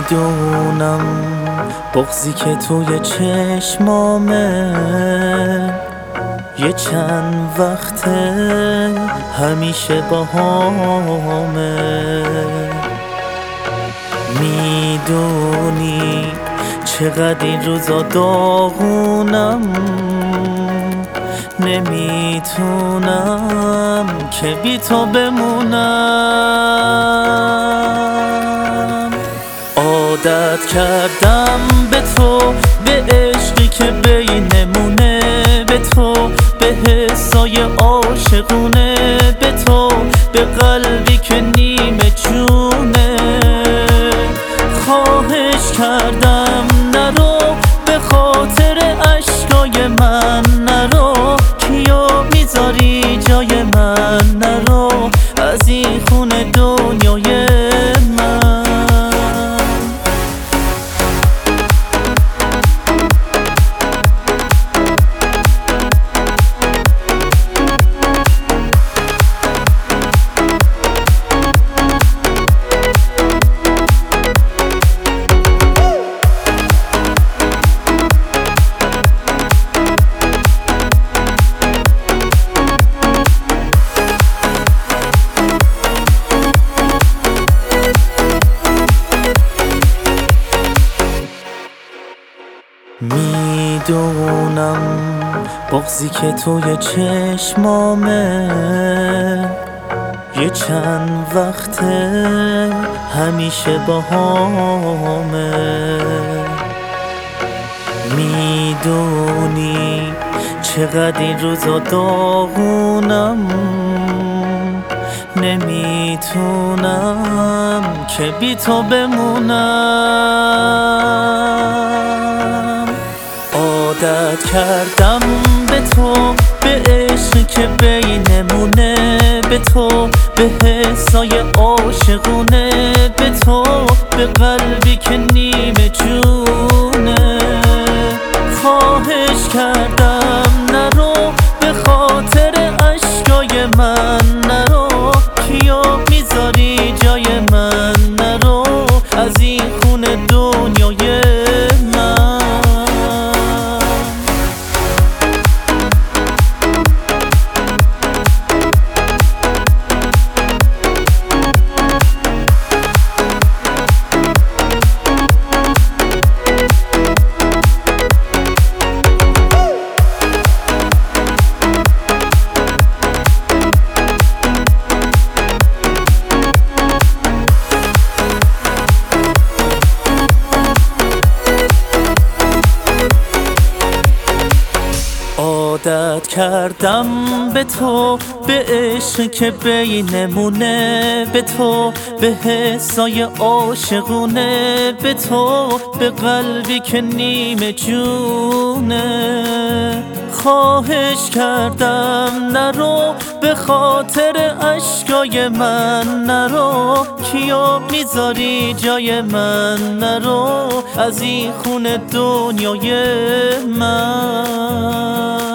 میدونم بغضی که توی چشمامه یه چند وقته همیشه باهامه. میدونی چقدر این روزا داغونم، نمیتونم که بی تو بمونم. عادت کردم به تو، به عشقی که بینمونه، به تو، به حسای عاشقونه، به تو، به قلبی که نیمه جونه. خواهش کردم نرو، به خاطر اشکای من نرو، کیو میذاری جای من نرو، از این خونه دنیای من. میدونم بغضی که توی چشمامه یه چند وقته همیشه باهامه. میدونی چقدر این روزا داغونم، نمیتونم که بی تو بمونم. عادت کردم به تو، به عشقی که بینمونه، به تو، به حسای عاشقونه، به تو، به قلبی که نیمه جونه. خواهش کردم نرو، به خاطر اشکای من نرو، کیو میذاری جای من نرو، از این خونه دنیای من. عادت کردم به تو، به عشقی که بینمونه، به تو، به حسای عاشقونه، به تو، به قلبی که نیمه جونه. خواهش کردم نرو، به خاطر اشکای من نرو، کیو میذاری جای من نرو، از این خونه دنیای من.